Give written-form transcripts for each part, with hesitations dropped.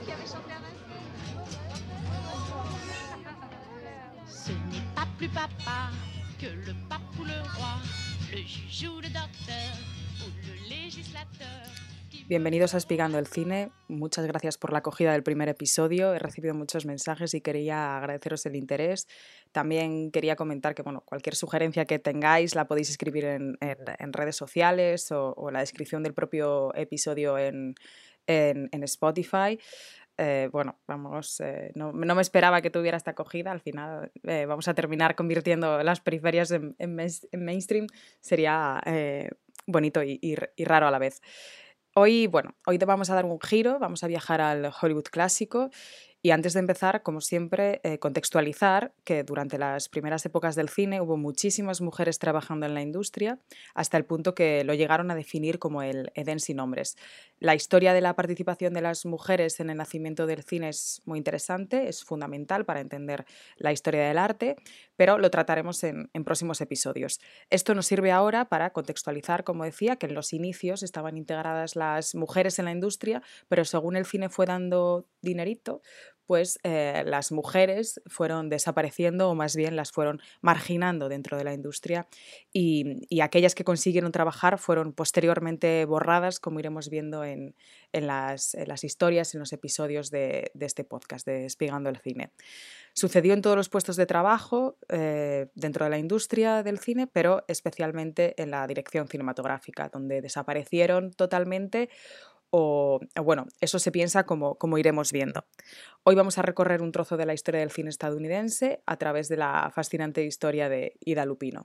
Ce n'est pas plus papa que le pape ou le roi, le juge ou le docteur ou le législateur. Bienvenidos a Espigando el Cine. Muchas gracias por la acogida del primer episodio. He recibido muchos mensajes y quería agradeceros el interés. También quería comentar que cualquier sugerencia que tengáis la podéis escribir en redes sociales o en la descripción del propio episodio en Spotify. No me esperaba que tuviera esta acogida. Al final vamos a terminar convirtiendo las periferias en mainstream. Sería bonito y raro a la vez. Hoy te vamos a dar un giro, vamos a viajar al Hollywood clásico y antes de empezar, como siempre, contextualizar que durante las primeras épocas del cine hubo muchísimas mujeres trabajando en la industria hasta el punto que lo llegaron a definir como el Edén sin hombres. La historia de la participación de las mujeres en el nacimiento del cine es muy interesante, es fundamental para entender la historia del arte, pero lo trataremos en próximos episodios. Esto nos sirve ahora para contextualizar, como decía, que en los inicios estaban integradas las mujeres en la industria, pero según el cine fue dando dinerito, pues las mujeres fueron desapareciendo o más bien las fueron marginando dentro de la industria y aquellas que consiguieron trabajar fueron posteriormente borradas, como iremos viendo en las historias, en los episodios de este podcast de Espigando el Cine. Sucedió en todos los puestos de trabajo dentro de la industria del cine, pero especialmente en la dirección cinematográfica, donde desaparecieron totalmente eso se piensa como iremos viendo. Hoy vamos a recorrer un trozo de la historia del cine estadounidense a través de la fascinante historia de Ida Lupino.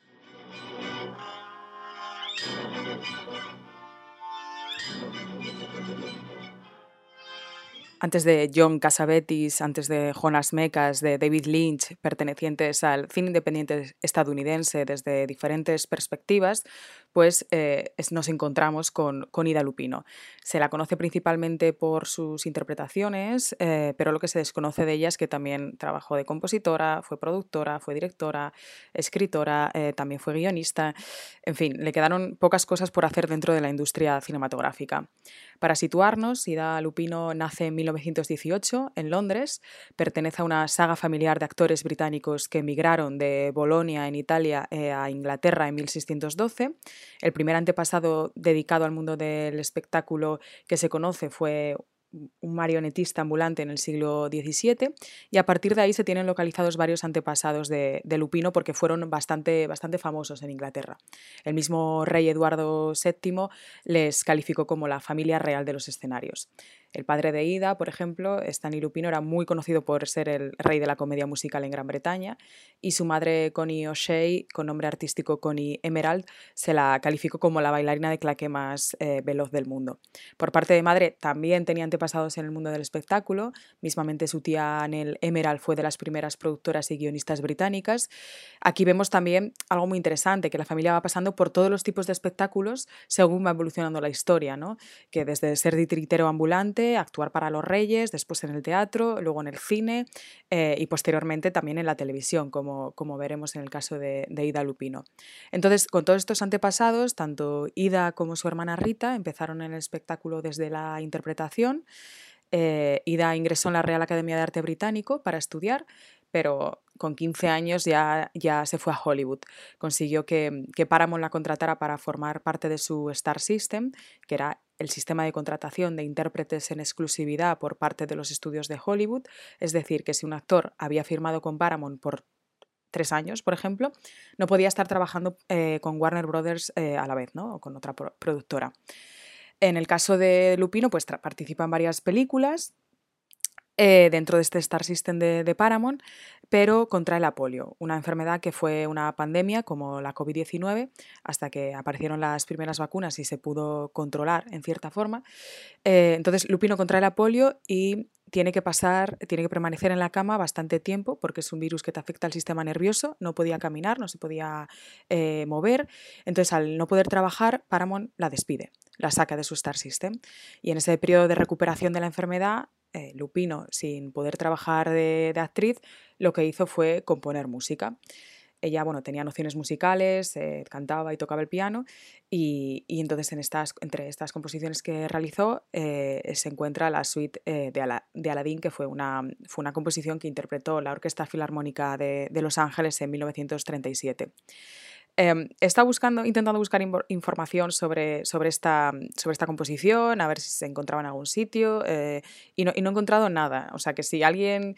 Antes de John Cassavetes, antes de Jonas Mekas, de David Lynch, pertenecientes al cine independiente estadounidense desde diferentes perspectivas, pues nos encontramos con Ida Lupino. Se la conoce principalmente por sus interpretaciones, pero lo que se desconoce de ella es que también trabajó de compositora, fue productora, fue directora, escritora, también fue guionista. En fin, le quedaron pocas cosas por hacer dentro de la industria cinematográfica. Para situarnos, Ida Lupino nace en 1918 en Londres, pertenece a una saga familiar de actores británicos que emigraron de Bolonia en Italia a Inglaterra en 1612. El primer antepasado dedicado al mundo del espectáculo que se conoce fue un marionetista ambulante en el siglo XVII y a partir de ahí se tienen localizados varios antepasados de Lupino porque fueron bastante famosos en Inglaterra. El mismo rey Eduardo VII les calificó como la familia real de los escenarios. El padre de Ida, por ejemplo, Stanley Lupino, era muy conocido por ser el rey de la comedia musical en Gran Bretaña y su madre Connie O'Shea, con nombre artístico Connie Emerald, se la calificó como la bailarina de claqué más veloz del mundo. Por parte de madre también tenía antepasados en el mundo del espectáculo, mismamente su tía Nell Emerald fue de las primeras productoras y guionistas británicas. Aquí vemos también algo muy interesante, que la familia va pasando por todos los tipos de espectáculos según va evolucionando la historia, ¿no? Que desde ser titiritero ambulante, actuar para los reyes, después en el teatro, luego en el cine y posteriormente también en la televisión, como veremos en el caso de Ida Lupino. Entonces, con todos estos antepasados, tanto Ida como su hermana Rita empezaron en el espectáculo desde la interpretación. Ida ingresó en la Real Academia de Arte Británico para estudiar, pero con 15 años ya se fue a Hollywood. Consiguió que Paramount la contratara para formar parte de su Star System, que era el sistema de contratación de intérpretes en exclusividad por parte de los estudios de Hollywood. Es decir, que si un actor había firmado con Paramount por 3 años, por ejemplo, no podía estar trabajando con Warner Brothers a la vez, ¿no? O con otra productora. En el caso de Lupino, pues participa en varias películas dentro de este Star System de Paramount, pero contrae la polio, una enfermedad que fue una pandemia como la COVID-19, hasta que aparecieron las primeras vacunas y se pudo controlar en cierta forma. Entonces Lupino contrae la polio y tiene que permanecer en la cama bastante tiempo porque es un virus que te afecta al sistema nervioso, no podía caminar, no se podía mover, entonces al no poder trabajar, Paramount la despide, la saca de su Star System y en ese periodo de recuperación de la enfermedad, Lupino, sin poder trabajar de actriz, lo que hizo fue componer música. ella, bueno, tenía nociones musicales, cantaba y tocaba el piano y entonces entre estas composiciones que realizó se encuentra la suite de Aladdin, que fue una composición que interpretó la Orquesta Filarmónica de Los Ángeles en 1937. He estado intentando buscar información sobre esta composición, a ver si se encontraba en algún sitio, y no he encontrado nada. O sea que si alguien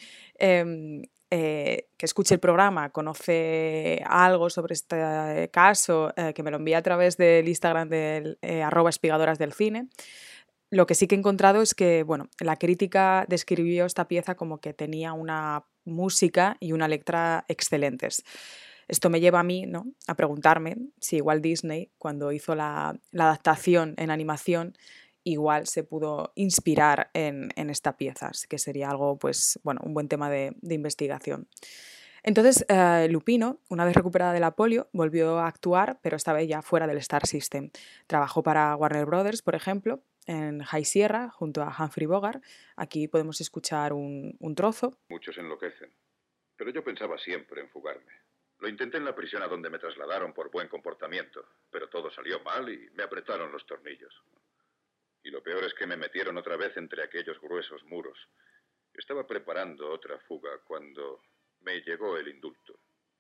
que escuche el programa conoce algo sobre este caso, que me lo envíe a través del Instagram del @espigadoras del cine. Lo que sí que he encontrado es que, bueno, la crítica describió esta pieza como que tenía una música y una letra excelentes. Esto me lleva a mí, ¿no?, a preguntarme si igual Disney, cuando hizo la adaptación en animación, igual se pudo inspirar en esta pieza, así que sería algo, pues, bueno, un buen tema de investigación. Entonces, Lupino, una vez recuperada de la polio, volvió a actuar, pero esta vez ya fuera del Star System. Trabajó para Warner Brothers, por ejemplo, en High Sierra, junto a Humphrey Bogart. Aquí podemos escuchar un trozo. Muchos enloquecen, pero yo pensaba siempre en fugarme. Lo intenté en la prisión a donde me trasladaron por buen comportamiento, pero todo salió mal y me apretaron los tornillos. Y lo peor es que me metieron otra vez entre aquellos gruesos muros. Estaba preparando otra fuga cuando me llegó el indulto.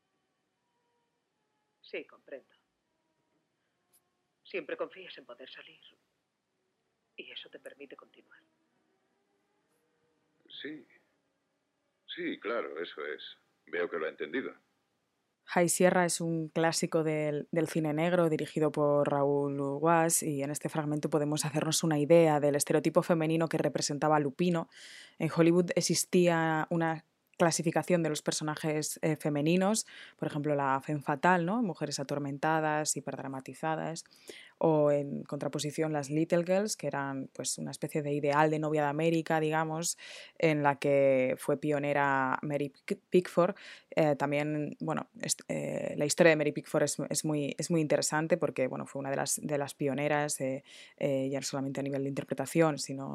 Sí, comprendo. Siempre confías en poder salir. Y eso te permite continuar. Sí. Sí, claro, eso es. Veo que lo ha entendido. High Sierra es un clásico del cine negro dirigido por Raúl Guas y en este fragmento podemos hacernos una idea del estereotipo femenino que representaba a Lupino. En Hollywood existía una clasificación de los personajes femeninos, por ejemplo la femme fatale, ¿no?, mujeres atormentadas, hiperdramatizadas, o en contraposición las Little Girls, que eran pues una especie de ideal de novia de América, digamos, en la que fue pionera Mary Pickford. También, bueno, la historia de Mary Pickford es muy interesante porque, bueno, fue una de las pioneras, ya no solamente a nivel de interpretación, sino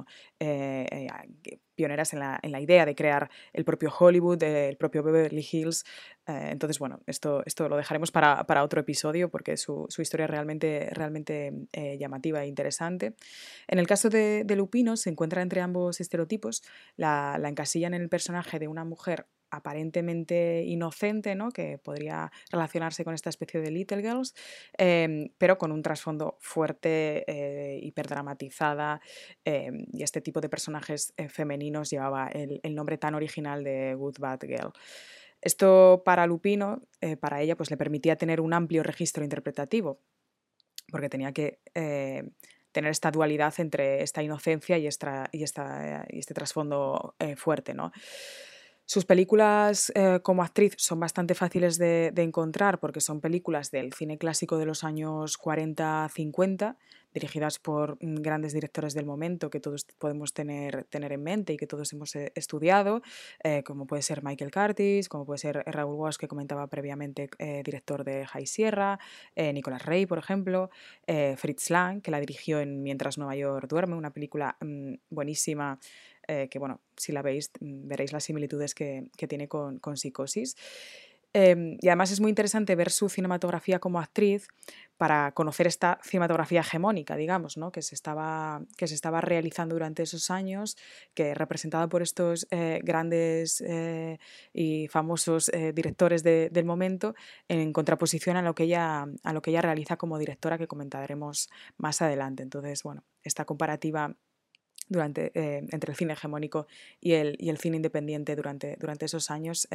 pioneras en la idea de crear el propio Hollywood, el propio Beverly Hills. Entonces, bueno, esto lo dejaremos para otro episodio porque su historia es realmente llamativa e interesante. En el caso de Lupino se encuentra entre ambos estereotipos, la encasillan en el personaje de una mujer aparentemente inocente, ¿no?, que podría relacionarse con esta especie de Little Girls, pero con un trasfondo fuerte, hiperdramatizada, y este tipo de personajes femeninos llevaba el nombre tan original de Good Bad Girl. Esto para Lupino, para ella, pues le permitía tener un amplio registro interpretativo, porque tenía que tener esta dualidad entre esta inocencia y este trasfondo fuerte, ¿no? Sus películas como actriz son bastante fáciles de encontrar porque son películas del cine clásico de los años 40-50, dirigidas por grandes directores del momento que todos podemos tener en mente y que todos hemos estudiado, como puede ser Michael Curtis, como puede ser Raúl Guas, que comentaba previamente, director de High Sierra, Nicolas Rey, por ejemplo, Fritz Lang, que la dirigió en Mientras Nueva York duerme, una película buenísima, que, bueno, si la veis veréis las similitudes que tiene con Psicosis. Y además es muy interesante ver su cinematografía como actriz para conocer esta cinematografía hegemónica, digamos, ¿no?, que se estaba realizando durante esos años, que representada por estos grandes y famosos directores del momento, en contraposición a lo que ella realiza como directora, que comentaremos más adelante. Entonces, bueno, esta comparativa entre el cine hegemónico y el cine independiente durante esos años,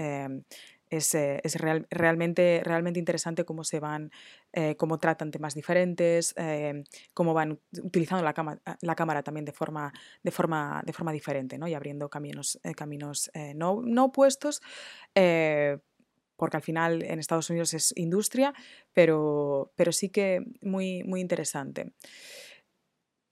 realmente interesante cómo cómo tratan temas diferentes, cómo van utilizando la cámara también de forma diferente, ¿no?, y abriendo caminos no opuestos, porque al final en Estados Unidos es industria, pero sí que muy interesante.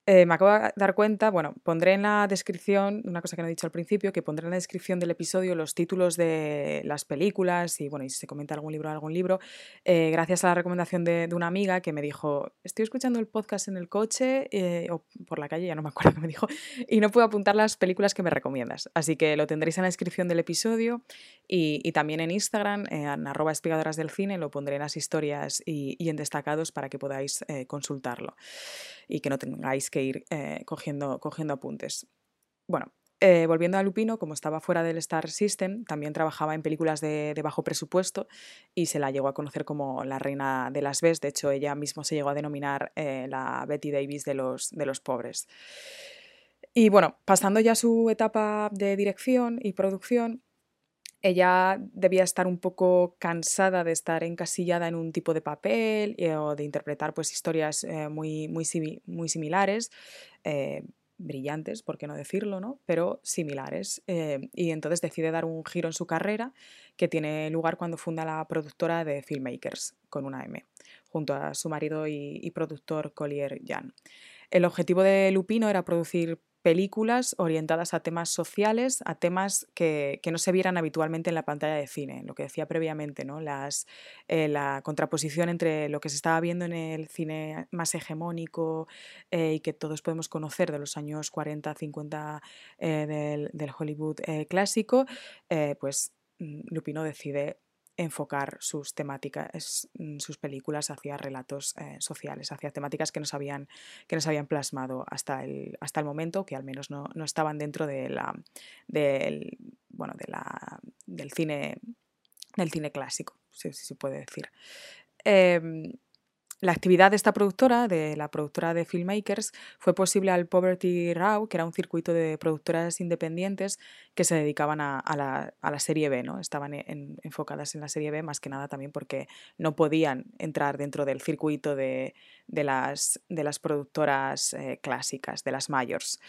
Me acabo de dar cuenta, bueno, pondré en la descripción, una cosa que no he dicho al principio, que pondré en la descripción del episodio los títulos de las películas y, bueno, y si se comenta algún libro, gracias a la recomendación de una amiga que me dijo, estoy escuchando el podcast en el coche o por la calle, ya no me acuerdo qué me dijo, y no puedo apuntar las películas que me recomiendas. Así que lo tendréis en la descripción del episodio y también en Instagram, en @espigadorasdelcine, lo pondré en las historias y en destacados para que podáis consultarlo y que no tengáis que ir cogiendo apuntes. Bueno, volviendo a Lupino, como estaba fuera del Star System, también trabajaba en películas de bajo presupuesto y se la llegó a conocer como la reina de las Bs. De hecho, ella misma se llegó a denominar la Betty Davis de los pobres. Y bueno, pasando ya a su etapa de dirección y producción, ella debía estar un poco cansada de estar encasillada en un tipo de papel o de interpretar pues, historias muy similares, eh, brillantes, por qué no decirlo, ¿no? Pero similares. Y entonces decide dar un giro en su carrera que tiene lugar cuando funda la productora de Filmmakers, con una M, junto a su marido y productor Collier Jan. El objetivo de Lupino era producir películas orientadas a temas sociales, a temas que no se vieran habitualmente en la pantalla de cine, lo que decía previamente, ¿no? La contraposición entre lo que se estaba viendo en el cine más hegemónico y que todos podemos conocer de los años 40, 50 del Hollywood clásico, pues Lupino decide enfocar sus temáticas, sus películas hacia relatos sociales, hacia temáticas que nos habían plasmado hasta el momento, que al menos no estaban dentro del, bueno, del cine clásico, si se puede decir. La actividad de esta productora, de la productora de Filmmakers, fue posible al Poverty Row, que era un circuito de productoras independientes que se dedicaban a la serie B, ¿no? Estaban enfocadas en la serie B más que nada también porque no podían entrar dentro del circuito de las productoras clásicas, de las majors.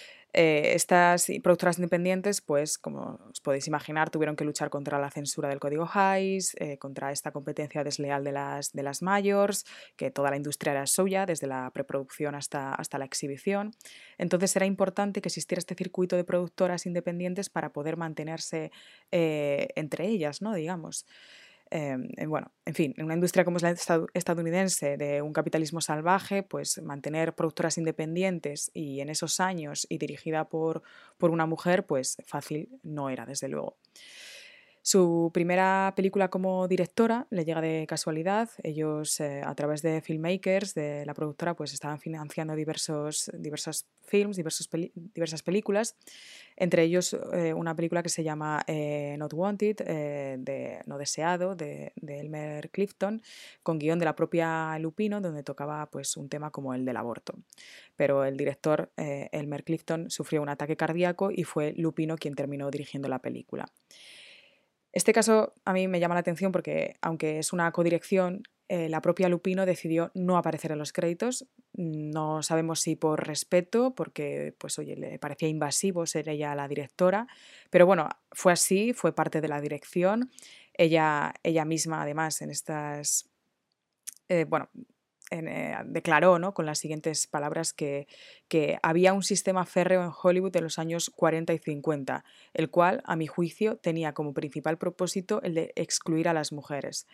Estas productoras independientes, pues como os podéis imaginar, tuvieron que luchar contra la censura del código Hays, contra esta competencia desleal de las majors, que toda la industria era suya, desde la preproducción hasta la exhibición. Entonces era importante que existiera este circuito de productoras independientes para poder mantenerse entre ellas, ¿no? Digamos. Bueno, en fin, en una industria como es la estadounidense, de un capitalismo salvaje, pues mantener productoras independientes y en esos años y dirigida por una mujer, pues fácil no era, desde luego. Su primera película como directora le llega de casualidad. Ellos, a través de Filmmakers, de la productora, pues estaban financiando diversos films, diversas películas, entre ellos una película que se llama Not Wanted, No Deseado, de Elmer Clifton, con guión de la propia Lupino, donde tocaba pues, un tema como el del aborto. Pero el director, Elmer Clifton, sufrió un ataque cardíaco y fue Lupino quien terminó dirigiendo la película. Este caso a mí me llama la atención porque, aunque es una codirección, la propia Lupino decidió no aparecer en los créditos. No sabemos si por respeto, porque pues, oye, le parecía invasivo ser ella la directora, pero bueno, fue así, fue parte de la dirección. Ella misma, además, en estas... bueno, declaró, ¿no?, con las siguientes palabras que había un sistema férreo en Hollywood de los años 40 y 50, el cual, a mi juicio, tenía como principal propósito el de excluir a las mujeres.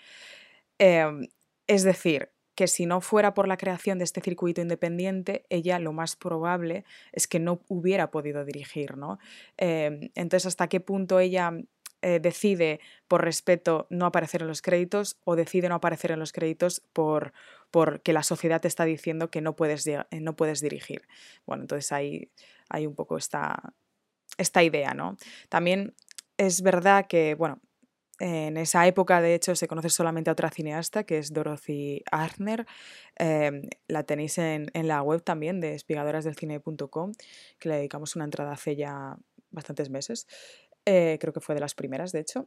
Es decir, que si no fuera por la creación de este circuito independiente, ella lo más probable es que no hubiera podido dirigir, ¿no? Entonces, ¿hasta qué punto ella decide, por respeto, no aparecer en los créditos o decide no aparecer en los créditos porque la sociedad te está diciendo que no puedes dirigir? Bueno, entonces hay un poco esta idea, ¿no? También es verdad que, bueno, en esa época, de hecho, se conoce solamente a otra cineasta, que es Dorothy Arzner. La tenéis en la web también de espigadorasdelcine.com, que le dedicamos una entrada hace ya bastantes meses. Creo que fue de las primeras, de hecho.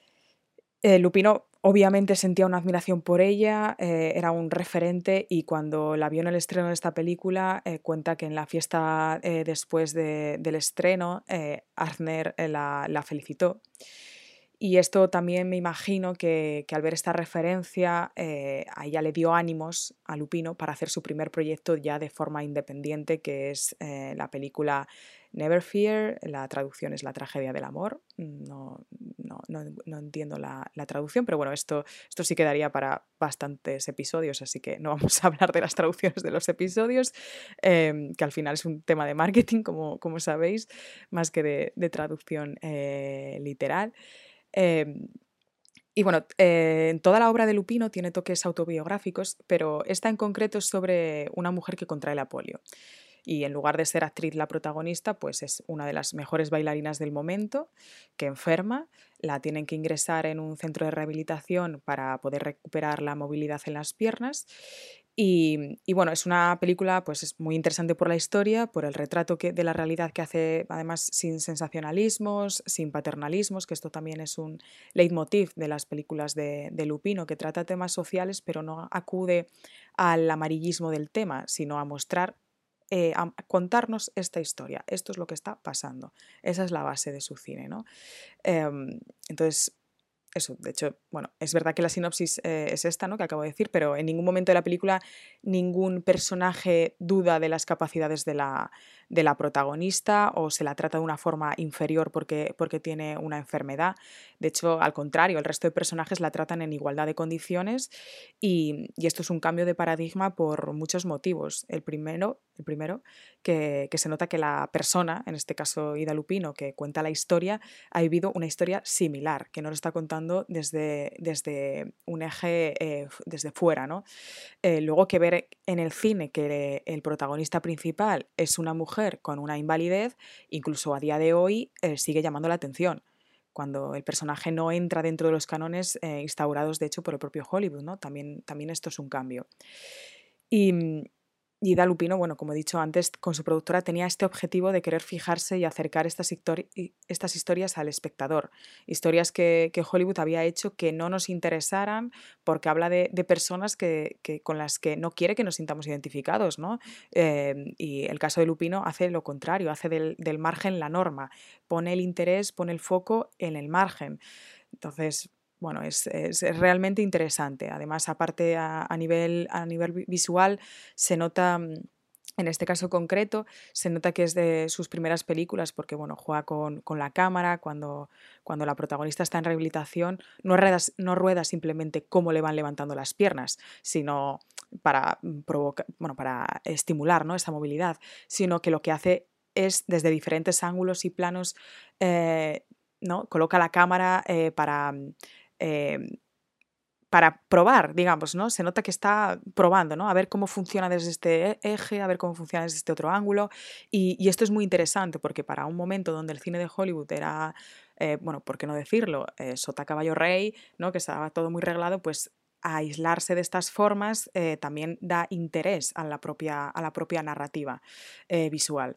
Lupino obviamente sentía una admiración por ella, era un referente, y cuando la vio en el estreno de esta película, cuenta que en la fiesta después del estreno, Arzner la felicitó. Y esto también me imagino que al ver esta referencia a ella le dio ánimos a Lupino para hacer su primer proyecto ya de forma independiente, que es la película Never Fear, la traducción es La tragedia del amor. No entiendo la traducción, pero bueno, esto sí quedaría para bastantes episodios, así que no vamos a hablar de las traducciones de los episodios, que al final es un tema de marketing, como sabéis, más que de traducción literal. Y bueno, toda la obra de Lupino tiene toques autobiográficos, pero esta en concreto es sobre una mujer que contrae la polio. Y en lugar de ser actriz la protagonista, pues es una de las mejores bailarinas del momento, que enferma, la tienen que ingresar en un centro de rehabilitación para poder recuperar la movilidad en las piernas. Y bueno, es una película pues es muy interesante por la historia, por el retrato de la realidad que hace, además sin sensacionalismos, sin paternalismos, que esto también es un leitmotiv de las películas de Lupino, que trata temas sociales pero no acude al amarillismo del tema, sino a mostrar, a contarnos esta historia. Esto es lo que está pasando. Esa es la base de su cine, ¿no? Entonces, eso, de hecho, bueno, es verdad que la sinopsis es esta, ¿no?, que acabo de decir, pero en ningún momento de la película ningún personaje duda de las capacidades de la protagonista o se la trata de una forma inferior porque tiene una enfermedad. De hecho, al contrario, el resto de personajes la tratan en igualdad de condiciones y esto es un cambio de paradigma por muchos motivos. El primero que se nota que la persona, en este caso Ida Lupino, que cuenta la historia, ha vivido una historia similar, que no lo está contando desde un eje, desde fuera, ¿no? Luego que ver en el cine que el protagonista principal es una mujer con una invalidez, incluso a día de hoy sigue llamando la atención, cuando el personaje no entra dentro de los cánones instaurados, de hecho, por el propio Hollywood, ¿no? También esto es un cambio. Y, y Ida Lupino, bueno, como he dicho antes, con su productora tenía este objetivo de querer fijarse y acercar estas historias al espectador. Historias que Hollywood había hecho que no nos interesaran porque habla de personas con las que no quiere que nos sintamos identificados, ¿no? Y el caso de Lupino hace lo contrario, hace del margen la norma, pone el interés, pone el foco en el margen. Entonces, bueno, es realmente interesante. Además, aparte a nivel visual, se nota, en este caso concreto, se nota que es de sus primeras películas porque, bueno, juega con la cámara, cuando la protagonista está en rehabilitación, no rueda simplemente cómo le van levantando las piernas, sino para provocar, bueno, para estimular, ¿no?, esa movilidad, sino que lo que hace es desde diferentes ángulos y planos, ¿no?, coloca la cámara eh, para probar, digamos, ¿no? Se nota que está probando, ¿no? A ver cómo funciona desde este eje, a ver cómo funciona desde este otro ángulo. Y esto es muy interesante porque para un momento donde el cine de Hollywood era, bueno, ¿por qué no decirlo? Sota, caballo, rey, ¿no?, que estaba todo muy reglado, pues aislarse de estas formas también da interés a la propia narrativa visual.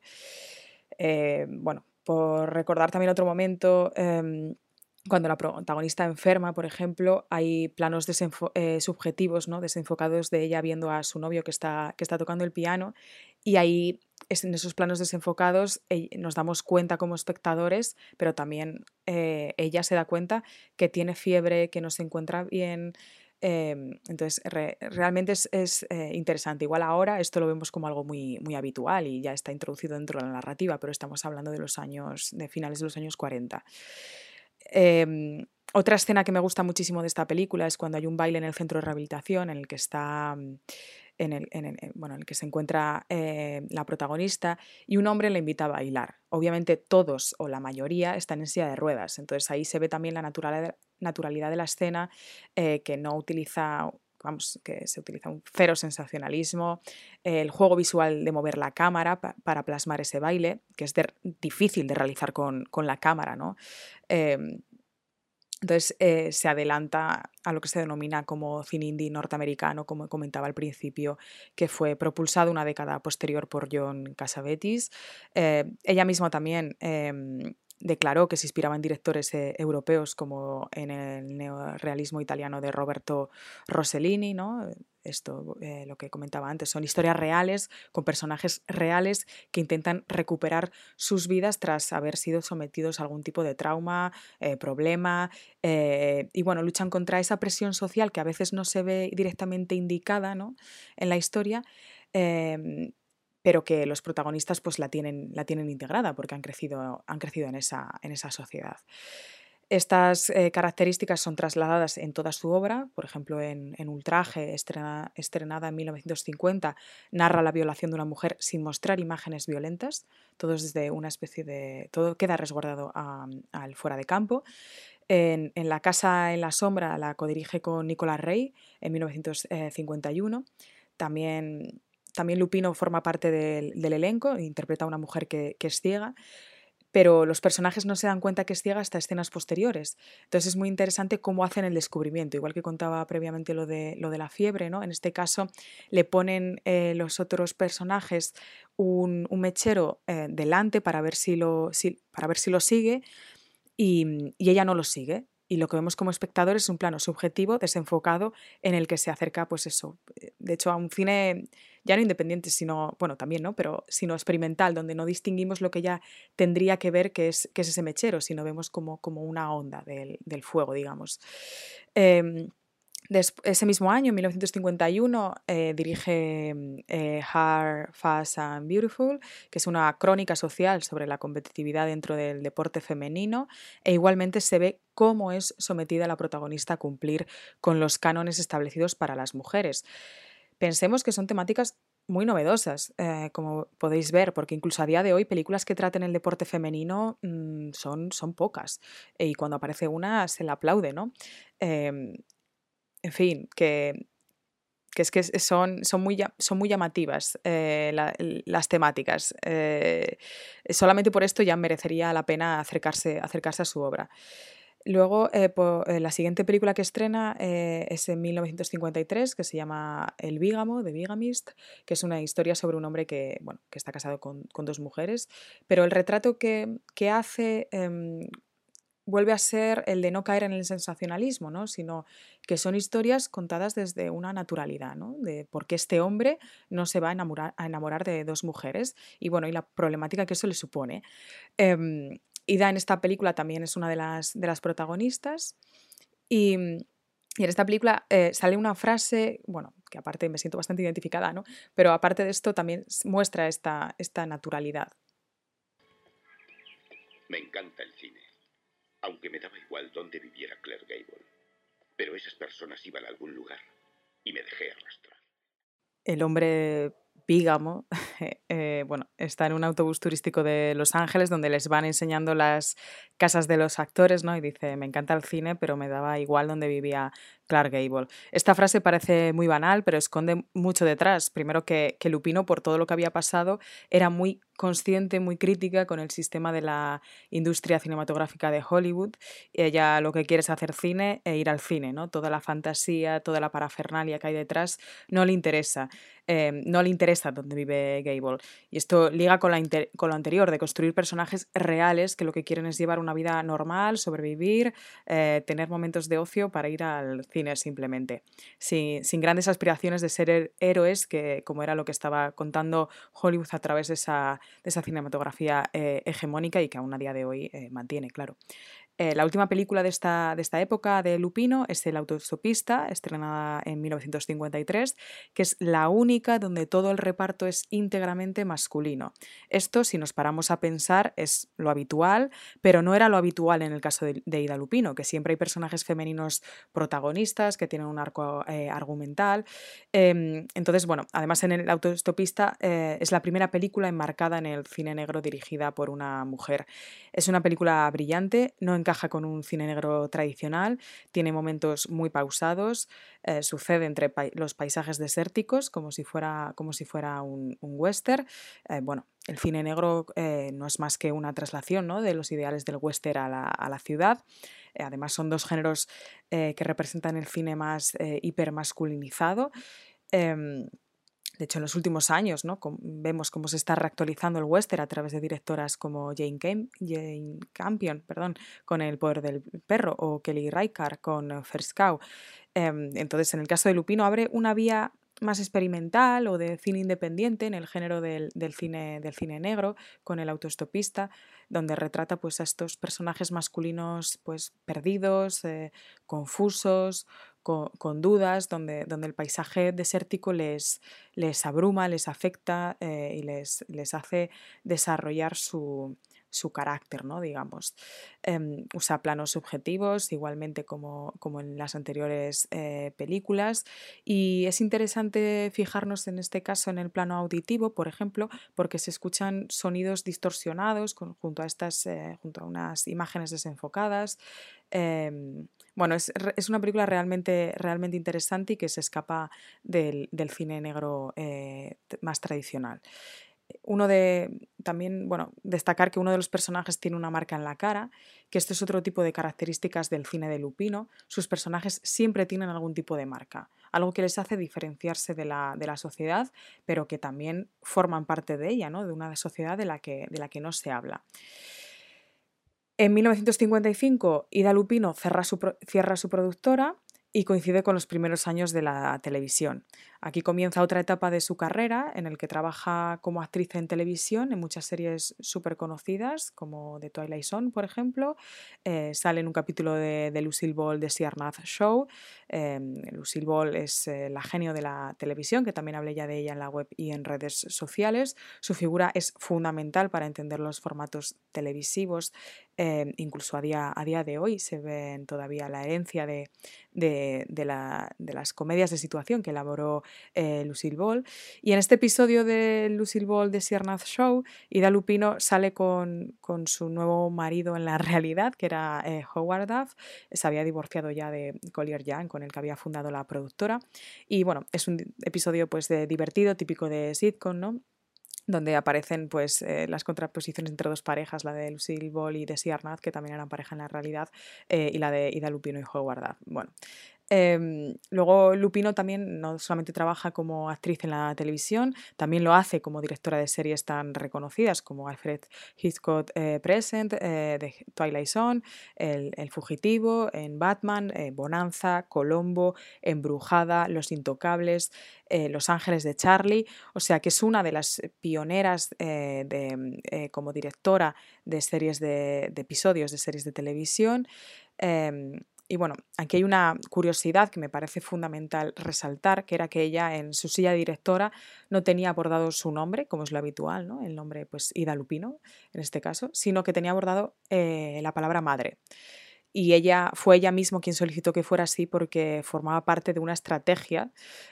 Bueno, por recordar también otro momento, cuando la protagonista enferma, por ejemplo, hay planos subjetivos, ¿no?, desenfocados de ella viendo a su novio que está tocando el piano, y ahí en esos planos desenfocados nos damos cuenta como espectadores, pero también ella se da cuenta que tiene fiebre, que no se encuentra bien. Entonces, realmente es interesante. Igual ahora esto lo vemos como algo muy, muy habitual y ya está introducido dentro de la narrativa, pero estamos hablando de finales de los años 40. Otra escena que me gusta muchísimo de esta película es cuando hay un baile en el centro de rehabilitación en el que está, bueno, en el que se encuentra la protagonista y un hombre le invita a bailar. Obviamente todos o la mayoría están en silla de ruedas, entonces ahí se ve también la naturalidad de la escena, que no utiliza, vamos, que se utiliza un cero sensacionalismo, el juego visual de mover la cámara para plasmar ese baile, que es difícil de realizar con la cámara, ¿no? Entonces se adelanta a lo que se denomina como cine indie norteamericano, como comentaba al principio, que fue propulsado una década posterior por John Cassavetes. Ella misma también declaró que se inspiraba en directores europeos como en el neorrealismo italiano de Roberto Rossellini, ¿no? Esto, lo que comentaba antes, son historias reales con personajes reales que intentan recuperar sus vidas tras haber sido sometidos a algún tipo de trauma, problema, y bueno, luchan contra esa presión social que a veces no se ve directamente indicada, ¿no?, en la historia, pero que los protagonistas pues la tienen integrada porque han crecido en esa sociedad. Estas características son trasladadas en toda su obra. Por ejemplo, en Ultraje, estrenada en 1950, narra la violación de una mujer sin mostrar imágenes violentas. Todo es desde una especie de... Todo queda resguardado al fuera de campo. En La casa en la sombra la codirige con Nicolas Rey en 1951. También Lupino forma parte del elenco, interpreta a una mujer que es ciega, pero los personajes no se dan cuenta que es ciega hasta escenas posteriores. Entonces es muy interesante cómo hacen el descubrimiento, igual que contaba previamente lo de la fiebre, ¿no? En este caso le ponen los otros personajes un mechero delante para ver si lo sigue, y ella no lo sigue. Y lo que vemos como espectadores es un plano subjetivo, desenfocado, en el que se acerca, pues eso, de hecho, a un cine ya no independiente, sino, bueno, también, ¿no?, pero sino experimental, donde no distinguimos lo que ella tendría que ver, que es ese mechero, sino vemos como una onda del fuego, digamos. Em, Ese mismo año, en 1951, dirige Hard, Fast and Beautiful, que es una crónica social sobre la competitividad dentro del deporte femenino, e igualmente se ve cómo es sometida la protagonista a cumplir con los cánones establecidos para las mujeres. Pensemos que son temáticas muy novedosas, como podéis ver, porque incluso a día de hoy películas que traten el deporte femenino son pocas, y cuando aparece una se la aplaude, ¿no? Em, en fin, es que son muy llamativas las temáticas. Solamente por esto ya merecería la pena acercarse a su obra. Luego, la siguiente película que estrena es en 1953, que se llama El Bígamo, The Bigamist, que es una historia sobre un hombre que, bueno, que está casado con dos mujeres, pero el retrato que hace vuelve a ser el de no caer en el sensacionalismo, ¿no?, sino que son historias contadas desde una naturalidad, ¿no?, de por qué este hombre no se va a enamorar de dos mujeres y, bueno, y la problemática que eso le supone. Ida en esta película también es una de las protagonistas, y, y en esta película sale una frase, bueno, que aparte me siento bastante identificada, ¿no?, pero aparte de esto también muestra esta naturalidad. Me encanta el cine, aunque me daba igual dónde viviera Claire Gable. Pero esas personas iban a algún lugar y me dejé arrastrar. El hombre Bígamo, bueno, está en un autobús turístico de Los Ángeles donde les van enseñando las casas de los actores, ¿no? Y dice, me encanta el cine, pero me daba igual donde vivía Clark Gable. Esta frase parece muy banal, pero esconde mucho detrás. Primero que Lupino, por todo lo que había pasado, era muy consciente, muy crítica con el sistema de la industria cinematográfica de Hollywood. Ella lo que quiere es hacer cine e ir al cine, ¿no? Toda la fantasía, toda la parafernalia que hay detrás no le interesa. No le interesa dónde vive Gable. Y esto liga con lo anterior, de construir personajes reales que lo que quieren es llevar una vida normal, sobrevivir, tener momentos de ocio para ir al cine simplemente. Sin grandes aspiraciones de ser héroes, que como era lo que estaba contando Hollywood a través de esa cinematografía hegemónica y que aún a día de hoy mantiene, claro. La última película de esta época de Lupino es El autoestopista, estrenada en 1953, que es la única donde todo el reparto es íntegramente masculino. Esto, si nos paramos a pensar, es lo habitual, pero no era lo habitual en el caso de Ida Lupino, que siempre hay personajes femeninos protagonistas que tienen un arco argumental. Entonces, bueno, además en El autoestopista es la primera película enmarcada en el cine negro dirigida por una mujer. Es una película brillante, no encaja con un cine negro tradicional, tiene momentos muy pausados, sucede entre los paisajes desérticos como si fuera un western. Bueno, el cine negro no es más que una traslación, ¿no?, de los ideales del western a la ciudad. Además son dos géneros que representan el cine más hipermasculinizado. De hecho, en los últimos años, ¿no? Vemos cómo se está reactualizando el western a través de directoras como Jane Campion, perdón, con El poder del perro, o Kelly Reichardt con First Cow. Entonces, en el caso de Lupino, abre una vía más experimental o de cine independiente en el género del cine negro, con El autoestopista, donde retrata pues, a estos personajes masculinos pues, perdidos, confusos, con dudas, donde el paisaje desértico les abruma, les afecta, y les hace desarrollar su carácter, ¿no? Digamos. Usa planos subjetivos, igualmente como en las anteriores películas, y es interesante fijarnos en este caso en el plano auditivo, por ejemplo, porque se escuchan sonidos distorsionados junto a unas imágenes desenfocadas. Bueno, es una película realmente interesante y que se escapa del cine negro más tradicional. También, bueno, destacar que uno de los personajes tiene una marca en la cara, que esto es otro tipo de características del cine de Lupino. Sus personajes siempre tienen algún tipo de marca, algo que les hace diferenciarse de la sociedad, pero que también forman parte de ella, ¿no? De una sociedad de la que no se habla. En 1955, Ida Lupino cierra su productora y coincide con los primeros años de la televisión. Aquí comienza otra etapa de su carrera en el que trabaja como actriz en televisión en muchas series súper conocidas, como The Twilight Zone, por ejemplo. Sale en un capítulo de Lucille Ball de Searnath Show. Lucille Ball es la genio de la televisión, que también hablé ya de ella en la web y en redes sociales. Su figura es fundamental para entender los formatos televisivos. Incluso a día de hoy se ven todavía la herencia de las comedias de situación que elaboró Lucille Ball. Y en este episodio de Lucille Ball de Searnath Show, Ida Lupino sale con su nuevo marido en la realidad, que era Howard Duff. Se había divorciado ya de Collier Young, con el que había fundado la productora. Y bueno, es un episodio pues, divertido, típico de sitcom, ¿no? Donde aparecen pues, las contraposiciones entre dos parejas, la de Lucille Ball y de Searnath, que también eran pareja en la realidad, y la de Ida Lupino y Howard Duff. Bueno, luego Lupino también no solamente trabaja como actriz en la televisión, también lo hace como directora de series tan reconocidas como Alfred Hitchcock Present, de Twilight Zone, el Fugitivo, en Batman, Bonanza, Colombo, Embrujada, Los Intocables, Los Ángeles de Charlie. O sea que es una de las pioneras como directora de series de episodios de series de televisión. Y bueno, aquí hay una curiosidad que me parece fundamental resaltar, que era que ella en su silla de directora no tenía abordado su nombre, como es lo habitual, ¿no? El nombre, pues Ida Lupino, en este caso, sino que tenía abordado la palabra madre. Y fue ella misma quien solicitó que fuera así porque formaba parte de una estrategia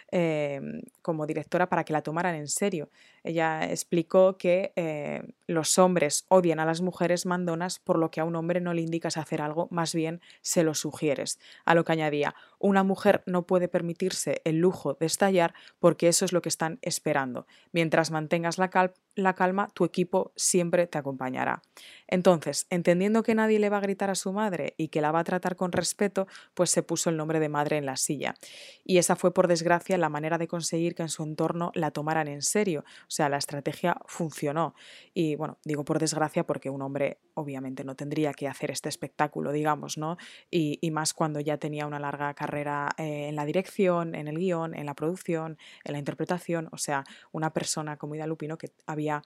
como directora para que la tomaran en serio. Ella explicó que los hombres odian a las mujeres mandonas, por lo que a un hombre no le indicas hacer algo, más bien se lo sugieres. A lo que añadía, una mujer no puede permitirse el lujo de estallar porque eso es lo que están esperando. Mientras mantengas la calma, tu equipo siempre te acompañará. Entonces, entendiendo que nadie le va a gritar a su madre y que la va a tratar con respeto, pues se puso el nombre de madre en la silla. Y esa fue, por desgracia, la manera de conseguir que en su entorno la tomaran en serio. O sea, la estrategia funcionó. Y bueno, digo por desgracia porque un hombre obviamente no tendría que hacer este espectáculo, digamos, ¿no? Y más cuando ya tenía una larga carrera en la dirección, en el guión, en la producción, en la interpretación. O sea, una persona como Ida Lupino que había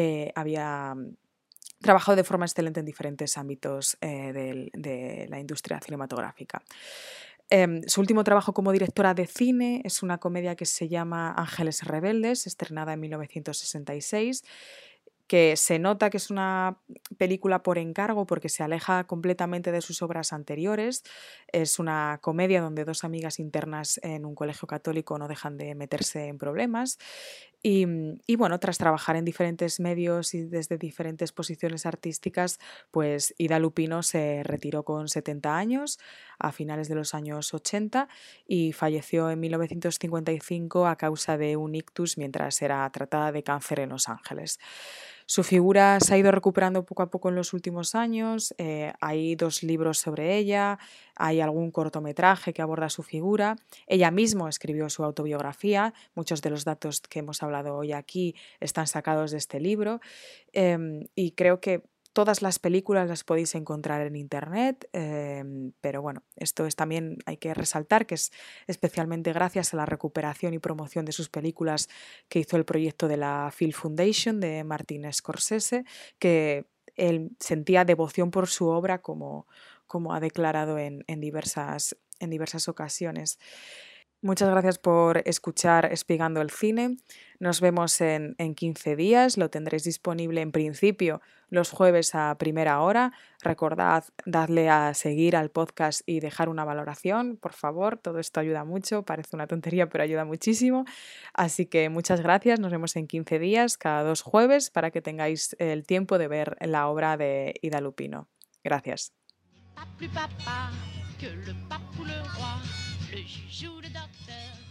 trabajado de forma excelente en diferentes ámbitos de la industria cinematográfica. Su último trabajo como directora de cine es una comedia que se llama Ángeles Rebeldes, estrenada en 1966, que se nota que es una película por encargo porque se aleja completamente de sus obras anteriores. Es una comedia donde dos amigas internas en un colegio católico no dejan de meterse en problemas. Y bueno, tras trabajar en diferentes medios y desde diferentes posiciones artísticas, pues Ida Lupino se retiró con 70 años a finales de los años 80 y falleció en 1955 a causa de un ictus mientras era tratada de cáncer en Los Ángeles. Su figura se ha ido recuperando poco a poco en los últimos años, hay 2 libros sobre ella, hay algún cortometraje que aborda su figura, ella misma escribió su autobiografía, muchos de los datos que hemos hablado hoy aquí están sacados de este libro, y creo que todas las películas las podéis encontrar en internet, pero bueno, esto es también, hay que resaltar que es especialmente gracias a la recuperación y promoción de sus películas que hizo el proyecto de la Film Foundation de Martin Scorsese, que él sentía devoción por su obra como ha declarado en diversas ocasiones. Muchas gracias por escuchar Espigando el Cine. Nos vemos en 15 días. Lo tendréis disponible en principio los jueves a primera hora. Recordad darle a seguir al podcast y dejar una valoración, por favor. Todo esto ayuda mucho. Parece una tontería, pero ayuda muchísimo. Así que muchas gracias. Nos vemos en 15 días, cada 2 jueves, para que tengáis el tiempo de ver la obra de Ida Lupino. Gracias. Pas plus papa que le pape ou le roi, le juge ou le docteur.